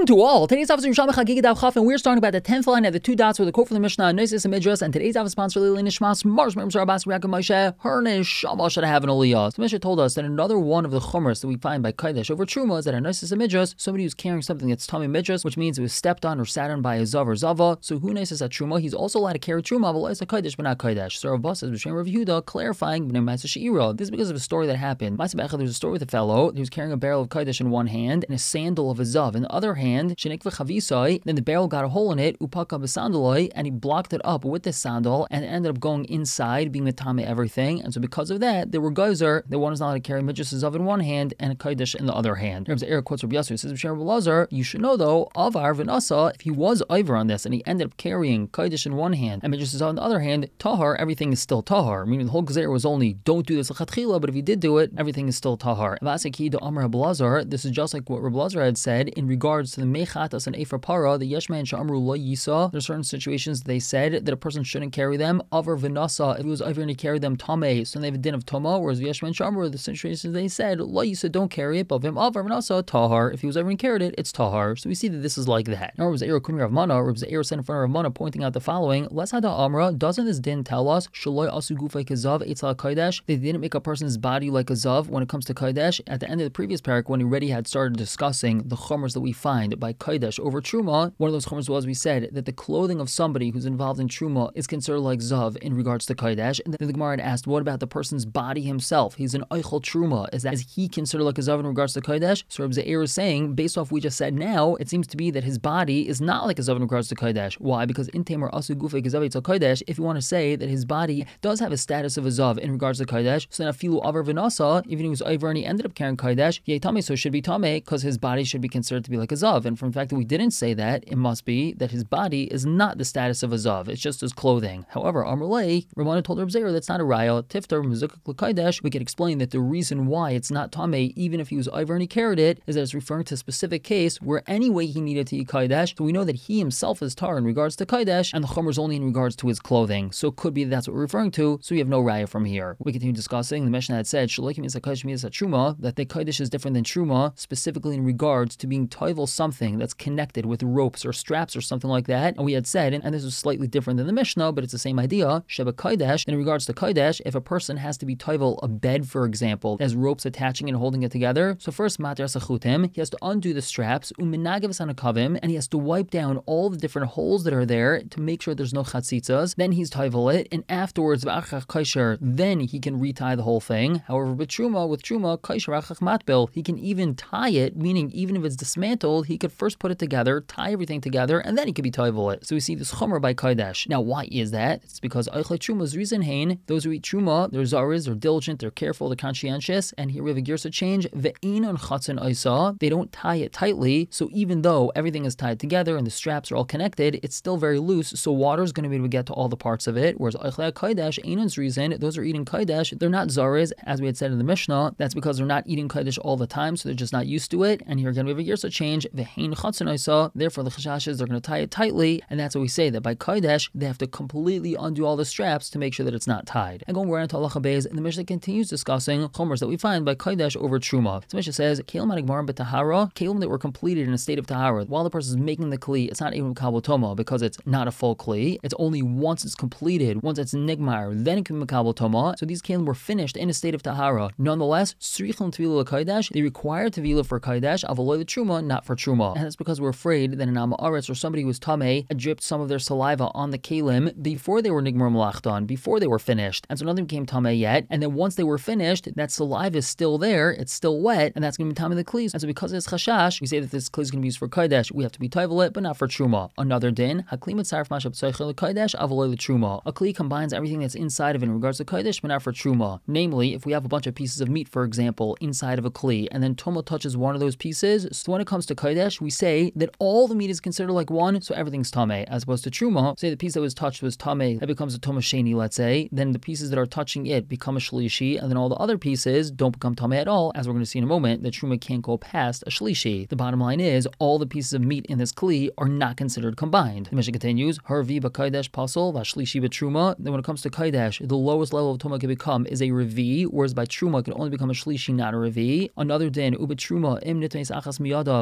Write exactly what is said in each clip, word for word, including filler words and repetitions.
Shalom to all. Today's officer Yisham Chagigi Daf Chaf, and we're starting about the tenth line at the two dots with the quote from the Mishnah, Noisis and Midrash, and today's office sponsor Lili Nishmas, Mars Mers Rabas Yaakov Moshe, her Neshama should have an Aliyah. The Mishnah told us that another one of the chumras that we find by Kodesh over Truma is that a Noisis and Midrash, somebody who's carrying something that's Tami Midrash, which means it was stepped on or sat on by a Zav or Zava. So who Noisis at Truma? He's also allowed to carry Truma, but it's a Kodesh, but not Kodesh. So Rav Bas says B'Shem Rav Yehuda clarifying B'nei Ma'aseh She'ira. This is because of a story that happened. Ma'aseh Be'echad, there's a story with a fellow who was carrying a barrel of Kodesh in one hand and a sandal of a Zav in the other hand. Then the barrel got a hole in it, upaka b'sandaloi, and he blocked it up with the sandal, and it ended up going inside, being metame everything. And so because of that, there were geyser that one is not allowed to carry midrash zav in one hand and a kodesh in the other hand. Rabbi Zera quotes Rabbi Yasser, says Rabbi Lazar, you should know though, of Arvin Asa, if he was over on this and he ended up carrying kodesh in one hand and midrash zav in the other hand, tahar, everything is still tahar. Meaning the whole gezer was only don't do this l'chatchila, but if he did do it, everything is still tahar. Vaseki to Amar Rabbi Lazar, this is just like what Rabbi Lazar had said in regards to the mechatas and efer para, the yeshman sha'amru lo yisa. There are certain situations they said that a person shouldn't carry them. Avar v'nasa, if he was over to carry them tameh, so they have a din of tama. Whereas the yeshman sha'amru, the situations they said lo yisa, don't carry it. But v'im avar v'nasa tahar, if he was over and carried it, it's tahar. So we see that this is like that. Now Rabbi Zeir Kumi Rav Mana, Rabbi Zeir said in front of Rav Mana, pointing out the following: Lesada Amra, doesn't this din tell us shaloi asu gufay kazav eitzal kodesh? They didn't make a person's body like a zav when it comes to kodesh. At the end of the previous parak, when he already had started discussing the chumras that we find by kodesh over truma, one of those chumras was we said that the clothing of somebody who's involved in truma is considered like zav in regards to kodesh. And then the Gemara had asked, what about the person's body himself? He's an eichel truma. Is that is he considered like a zav in regards to kodesh? So Rabbi Zeir is saying, based off what we just said now, it seems to be that his body is not like a zav in regards to kodesh. Why? Because in tamer asu gufay kazav eitzal kodesh, if you want to say that his body does have a status of a zav in regards to kodesh, so then afilu avar v'nasa, even if he was over and he ended up carrying kodesh, yeh tameh, so it should be tameh because his body should be considered to be like a zav. And from the fact that we didn't say that, it must be that his body is not the status of a zav, it's just his clothing. However, Amrulay, Ramana told Reb Zeir that's not a raya. Tiftar mezukak l'kodesh, we could explain that the reason why it's not tameh, even if he was over and he carried it, is that it's referring to a specific case where anyway he needed to eat kodesh. So we know that he himself is tar in regards to kodesh, and the chumr is only in regards to his clothing. So it could be that that's what we're referring to. So we have no raya from here. We continue discussing. The Mishnah had said shalokim is a kodesh is a truma, that the kodesh is different than truma, specifically in regards to being toivel something that's connected with ropes or straps or something like that. And we had said, and, and this is slightly different than the Mishnah, but it's the same idea, Sheba Kodesh, in regards to Kodesh, if a person has to be toivel a bed, for example, has ropes attaching and holding it together, so first mater sachutim, he has to undo the straps, uminagav sanakavim, and he has to wipe down all the different holes that are there to make sure there's no chatzitzas. Then he's toivel it, and afterwards, v'achach kaisher, then he can retie the whole thing. However, with truma, with truma, kaisher achach matbil, he can even tie it, meaning even if it's dismantled, he could first put it together, tie everything together, and then he could be toivel it. So we see this chumrah by kodesh. Now, why is that? It's because eichle truma's reason hain, those who eat truma, they're zaris, they're diligent, they're careful, they're conscientious, and here we have a girsa change, ve'enon chatzin isa, they don't tie it tightly, so even though everything is tied together and the straps are all connected, it's still very loose, so water is going to be able to get to all the parts of it, whereas eichle kodesh, enon's reason, those are eating kodesh, they're not zaris, as we had said in the Mishnah, that's because they're not eating kodesh all the time, so they're just not used to it, and here again we have a girsa change, ve'ein chatzin isa, therefore the chashash is they're going to tie it tightly, and that's what we say, that by kodesh, they have to completely undo all the straps to make sure that it's not tied. And going right into halacha beis, and the Mishnah continues discussing chomers that we find by kodesh over truma. So the Mishnah says, kelim adigmarim b'tahara, kelim that were completed in a state of tahara. While the person is making the kli, it's not even makabel toma because it's not a full kli. It's only once it's completed, once it's nigmar, then it can be makabel toma. So these kelim were finished in a state of tahara. Nonetheless, srichim tvila kodesh, they require tevila for kodesh, avaloy the truma, not for truma. And that's because we're afraid that an amaretz or somebody who was tameh had dripped some of their saliva on the kelim before they were nigmar malachton, before they were finished. And so nothing became tameh yet. And then once they were finished, that saliva is still there, it's still wet, and that's going to be tameh the kli. And so because it's chashash, we say that this kli is going to be used for kodesh. We have to be toivel it, but not for truma. Another din, hakli mitzaref mashab tzeichel kodesh avaloy the truma. A kli combines everything that's inside of it in regards to kodesh, but not for truma. Namely, if we have a bunch of pieces of meat, for example, inside of a kli, and then tuma touches one of those pieces, so when it comes to kodesh, we say that all the meat is considered like one, so everything's tameh, as opposed to truma. Say the piece that was touched was tameh, that becomes a tuma sheni, let's say, then the pieces that are touching it become a shlishi, and then all the other pieces don't become tameh at all, as we're going to see in a moment, that truma can't go past a shlishi. The bottom line is, all the pieces of meat in this kli are not considered combined. The Mishnah continues, harvi b'kodesh pasol v'shlishi b'truma. Then when it comes to kodesh, the lowest level of tuma can become is a revi, whereas by truma it can only become a shlishi, not a revi. Another din, ubetruma im nitmeis achas miyadav chaver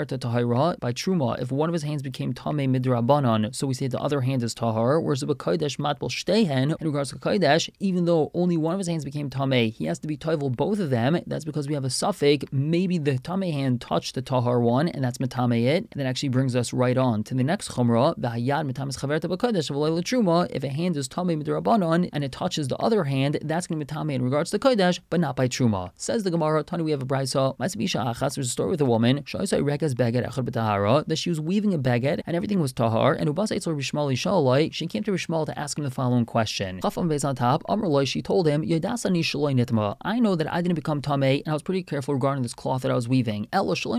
chaverta tahira by truma. If one of his hands became tamei midrabanan, so we say the other hand is tahar. Whereas the kodesh matbel shtehen, in regards to kodesh, even though only one of his hands became tamei, he has to be toivel both of them. That's because we have a suffix. Maybe the tamei hand touched the tahar one, and that's metamei it. And that actually brings us right on to the next chumrah. The hayad metames chaverta b'kodesh v'loy l'truma. If a hand is tamei midrabanan and it touches the other hand, that's going to be tamei in regards to kodesh, but not by truma. Says the Gemara, Tani, we have a brayso. There's a story with a woman that she was weaving a beged and everything was tahar. And she came to Rishmal to ask him the following question. On top, she told him, I know that I didn't become tamei and I was pretty careful regarding this cloth that I was weaving.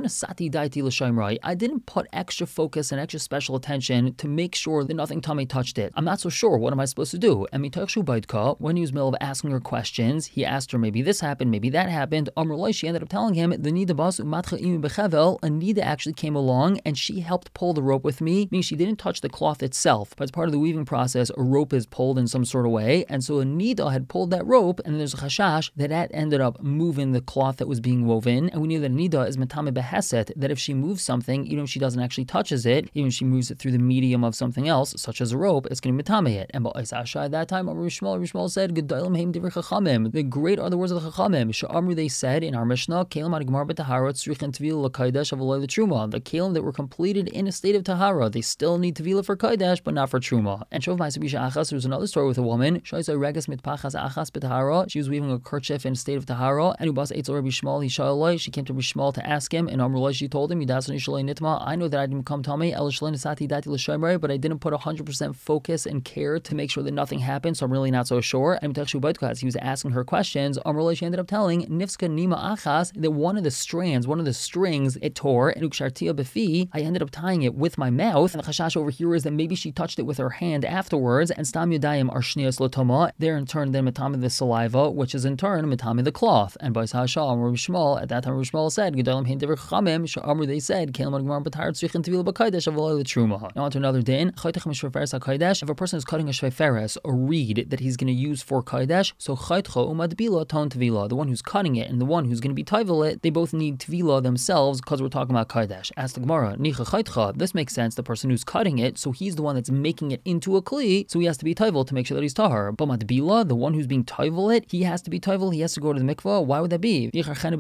I didn't put extra focus and extra special attention to make sure that nothing tamei touched it. I'm not so sure. What am I supposed to do? And when he was in the middle of asking her questions, he asked her, maybe this happened, maybe that happened. She ended up telling him, the nida bas umatcha imi bechevel, a nida actually came along and she helped pull the rope with me, meaning she didn't touch the cloth itself, but as part of the weaving process, a rope is pulled in some sort of way, and so a nida had pulled that rope, and there's a chashash that that ended up moving the cloth that was being woven, and we knew that a nida is metame beheset, that if she moves something, even if she doesn't actually touches it, even if she moves it through the medium of something else, such as a rope, it's going to metame it. And Ba'isasha at that time, Rishmal, Rishmal said, Gedalim heim divrei chachamim. The great are the words of the chachamim. Sha'amru, they said in our Mishnah, Kelim adgmar b'tahara tzrichin tevila l'kaidesh avolay l'truma. The kelim that were completed in a state of tahara, they still need tevila for kaidesh, but not for truma. And Shov Ma'aseh Achas, there was another story with a woman. Shaisa regas mitpachas achas b'tahara. She was weaving a kerchief in a state of tahara. And Ubas Eitzel Rabbi Shmuel Yishaloi. She came to Rabbi Shmuel to ask him. And Amrullah, she told him, Yidasan Yishaloi Nitma. I know that I didn't come tamei el Shaloi Nisati Dati l'Shomrei, but I didn't put one hundred percent focus and care to make sure that nothing happened. So I'm really not so sure. And as he was asking her questions, Amrullah, she ended up telling Nifska Nima Achas that one of the strands, one of the strings, it tore, and ukshartia befi, I ended up tying it with my mouth. And the chashash over here is that maybe she touched it with her hand afterwards, and stam yudayim are shnios lotoma. There in turn then metame the saliva, which is in turn metame the cloth. And by Sahashah, Rabbi Shmuel, at that time Rabbi Shmuel said, Gedalim hein divrei chachamim, sha'amru, they said, Kelim adgmar b'tahara tzrichin tevila b'kaidesh avolay l'truma. Now on to another din. If a person is cutting a shveferes, a reed that he's going to use for kaidesh, so chaytcha umadbila ton tevila, the one who's cutting it and the one who's going to be tevil it, they both need tvila themselves because we're talking about kaidesh. Ask the Gemara, nicha chaytcha. This makes sense. The person who's cutting it, so he's the one that's making it into a kli, so he has to be tevil to make sure that he's tahar. But madbila, the one who's being tevil it, he has to be tevil. He has to go to the mikvah. Why would that be?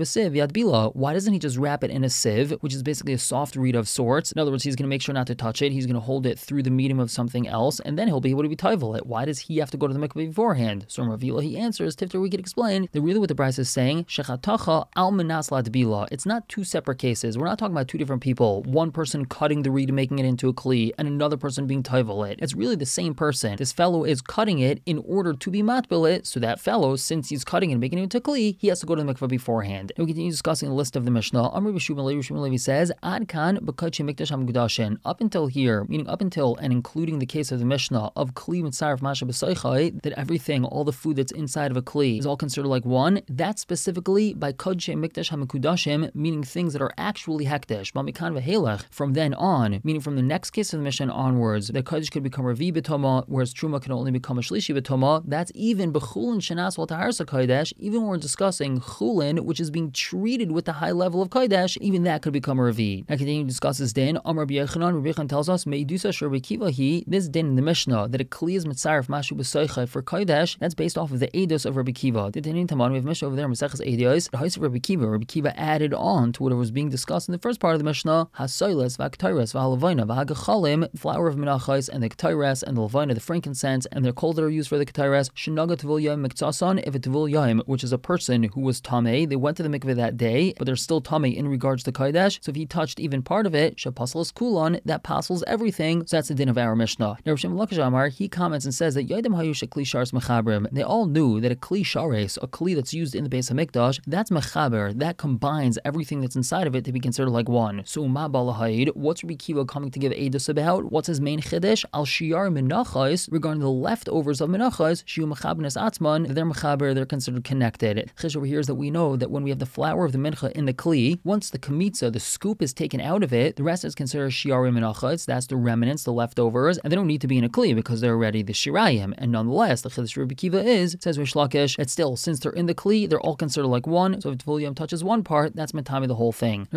Why doesn't he just wrap it in a sieve, which is basically a soft reed of sorts? In other words, he's going to make sure not to touch it. He's going to hold it through the medium of something else, and then he'll be able to be tevil it. Why does he have to go to the mikvah beforehand? So in Ravila, he answers, Tifter, we could explain that really what the Bryce is saying, Shechatacha al menas ladbila. It's not two separate cases. We're not talking about two different people. One person cutting the reed and making it into a kli, and another person being tevil it. It's really the same person. This fellow is cutting it in order to be matbil it, so that fellow, since he's cutting it and making it into a kli, he has to go to the mikvah beforehand. And we continue discussing the list of the Mishnah. Amr B'Shubin Levi Shubin Levi says, Ad kan b'kadshei mikdash hamgudashin. Up until here, meaning up until and including the case of the Mishnah of kli mitzaref masha b'soichai, that everything, all the food that's inside of a kli is all considered like one. That's specifically by kadshei mikdash hamikudashim, meaning things that are actually hekdesh. But mikan v'helech, from then on, meaning from the next case of the Mishnah onwards, the kaddish could become revi b'toma, whereas truma can only become a shlishi b'toma. That's even b'chulin shenas wal taharsa kodesh. Even when we're discussing chulin, which is being treated with the high level of kodesh, even that could become a revi. Now continue to discuss this din. Amar Rabbi Yochanan, Rabbi Yochanan tells us, meidusa sh'Rabbi Kiva he, this din in the Mishnah that a kli is mitzaref mashu b'soichai for kodesh, that's based off of the edus of Rabbi Kiva. The din in Taman, we have Mishnah over there, Maseches Edus, the house of Rabbi Kiva. Rabbi Kiva added on to whatever was being discussed in the first part of the Mishnah, hasoiles v'aktaires v'halavayna v'hagachalim, flour of menachos and the ktaires and the levayna, the frankincense, and the coal that are used for the ktaires, shenaga tevul yom miktasan, if a tevul yom, which is a person who was tamei, they went to the mikveh that day, but they're still tamei in regards to kodesh, so if he touched even part of it, shapaslas kulon, that passes everything, so that's the din of our Mishnah. Now Rav Shimon Lakish Amar, he comments and says that Yodem hayu shekli shares mechabrim, they all knew that a kli shares, a kli that's used in the base of mikdash, that's mechaber, that combines everything that's inside of it to be considered like one. So ma balahayid, what's Rabbi Kiva coming to give edus about? What's his main chiddush? Al shiar menachos, regarding the leftovers of menachos, shiu mechabenes atzman, they're mechaber, they're considered connected. Chish over here is that we know that when we have the flour of the mincha in the kli, once the kamitza, the scoop is taken out of it, the rest is considered shiar menachos, that's the remnants, the leftovers, and they don't need to be in a kli because they're already the shirayim. And nonetheless, the chiddush Rabbi Kiva is, says Rish Lakish, that still, since they're in the kli, they're all considered like one, so if Tvul Yom touches one part, that's metame the whole thing. Rabbi Yisrael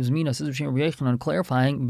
Zmina says on clarifying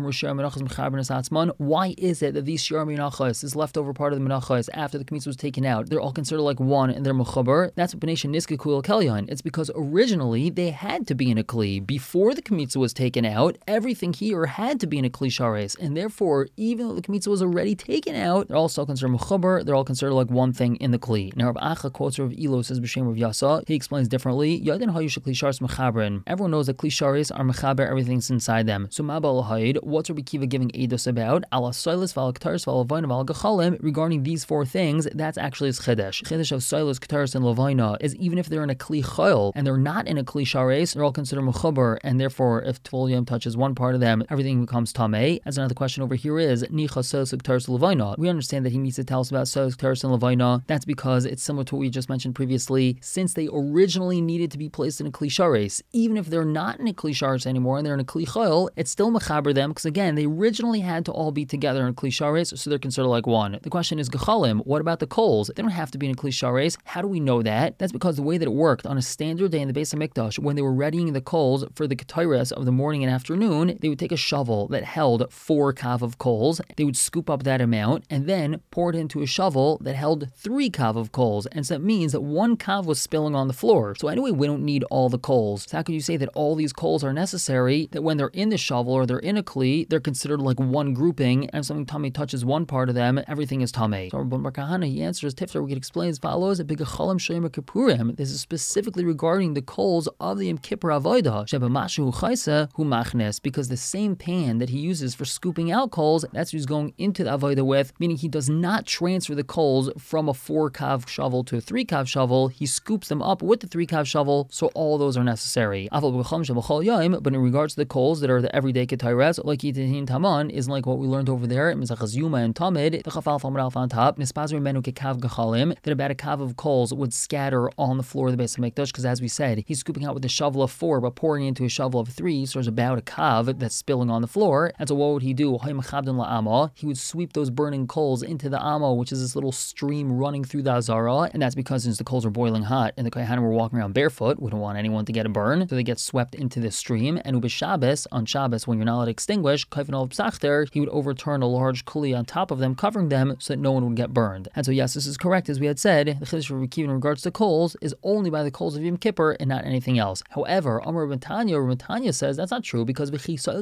why is it that these Shir Menachos, this leftover part of the Menachos after the Kmitza was taken out, they're all considered like one and they're Mechaber? That's what B'nai Niska Kul Kelyon. It's because originally they had to be in a Kli. Before the Kmitza was taken out, everything here had to be in a Kli Shares, and therefore, even though the Kmitza was already taken out, they're all still considered Mechaber, they're all considered like one thing in the Kli. Now, Rav Acha quotes Rav Elo, says B'Shem Rav Yasa, he explains differently. Yadin Hayush Kli Shares Mechabrin. Everyone knows that Kli Shares are Mechaber, everything's inside them. So Mabal Haid, what's Rabbi Kiva giving Eidos about? Ala Soilis, Val Ktaris, Val Lavaina, Val Gachalim, regarding these four things, that's actually his Chedesh. Chedesh of Soilis, Ktaris, and Lavaina is even if they're in a Kli Chayil and they're not in a Kli Shares, they're all considered Mechaber, and therefore, if Tvul Yom touches one part of them, everything becomes Tameh. As another question over here is, Nicha Soilis, Ktaris, Lavaina. We understand that he needs to tell us about Soilis, Ktaris, and Lavaina. That's because it's similar to what we just mentioned previously. Since they originally needed to be placed in a Kli Shares, even if they're not in a Kli Shares anymore and they're in a Kli Chayil, it's still Mechaber them, because again, they originally had to all be together in Kli Shares, so they're considered like one. The question is, Gechalim, what about the coals? They don't have to be in a Kli Shares. How do we know that? That's because the way that it worked on a standard day in the Beis HaMikdash, when they were readying the coals for the Ketores of the morning and afternoon, they would take a shovel that held four kav of coals, they would scoop up that amount, and then pour it into a shovel that held three kav of coals, and so that means that one kav was spilling on the floor. So anyway, we don't need all the coals. So how could you say that all these coals are necessary, that when they're in the shovel or they're in a kli, they're considered like one grouping, and if something tummy touches one part of them, everything is tamei? So Rabban Bar Kahana, he answers Tifter, we could explain as follows: this is specifically regarding the coals of the Yom Kippur Avodah, Shebamashu Chaisa Hu Machnes, because the same pan that he uses for scooping out coals, that's what he's going into the Avodah with, meaning he does not transfer the coals from a four kav shovel to a three kav shovel, he scoops them up with the three kav shovel, so all those are necessary. But in regards to the coals that are the everyday ketayres, like Yitihin Taman, is like what we learned over there in Mizachas Yuma and Tamid, the Chafal Famar on top, Nispazri Menu Kekav Gachalim, that about a kav of coals would scatter on the floor of the Beis HaMikdash, because as we said, he's scooping out with a shovel of four, but pouring into a shovel of three, so there's about a kav that's spilling on the floor. And so what would he do? He would sweep those burning coals into the Amo, which is this little stream running through the Azara, and that's because since the coals are boiling hot and the Kohanim were walking around barefoot, we don't want anyone to get a burn, so they get swept into this stream. And Ubis Shabbos, on Shabbos, when you're not allowed to extinguish, he would overturn a large kuli on top of them, covering them so that no one would get burned. And so yes, this is correct, as we had said, the Chiddush of Rabbi Kiva in regards to coals is only by the coals of Yom Kippur and not anything else. However, Amar Rabban Tanya, Rabban Tanya says that's not true, because does flour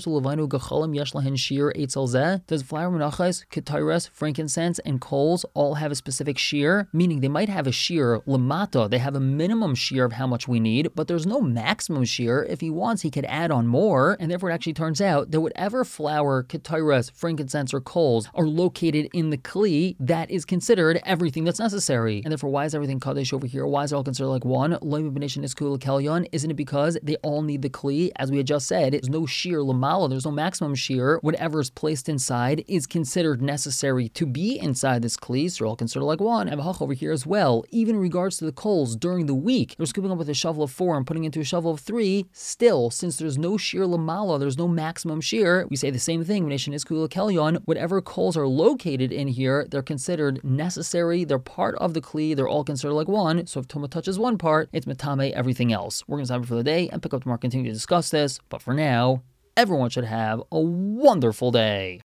menachos, ketores, frankincense, and coals all have a specific shear? Meaning they might have a shear lamata, they have a minimum shear of how much we need, but there's no maximum shear. If he wants, he could add on more, and therefore it actually turns out that whatever flour, ketores, frankincense, or coals are located in the kli, that is considered everything that's necessary. And therefore, why is everything kadosh over here? Why is it all considered like one? Isn't it because they all need the kli? As we had just said, there's no shear lamala, there's no maximum shear. Whatever is placed inside is considered necessary to be inside this kli, so they're all considered like one. And over here as well, even in regards to the coals during the week, they're scooping up with a shovel of four and putting into a shovel of three. Still, since there's no shear lamala, there's no maximum shear, we say the same thing. Whatever coals are located in here, they're considered necessary, they're part of the kli, they're all considered like one. So if Tuma touches one part, it's metame everything else. We're going to stop it for the day and pick up tomorrow, continue to discuss this. But for now, everyone should have a wonderful day.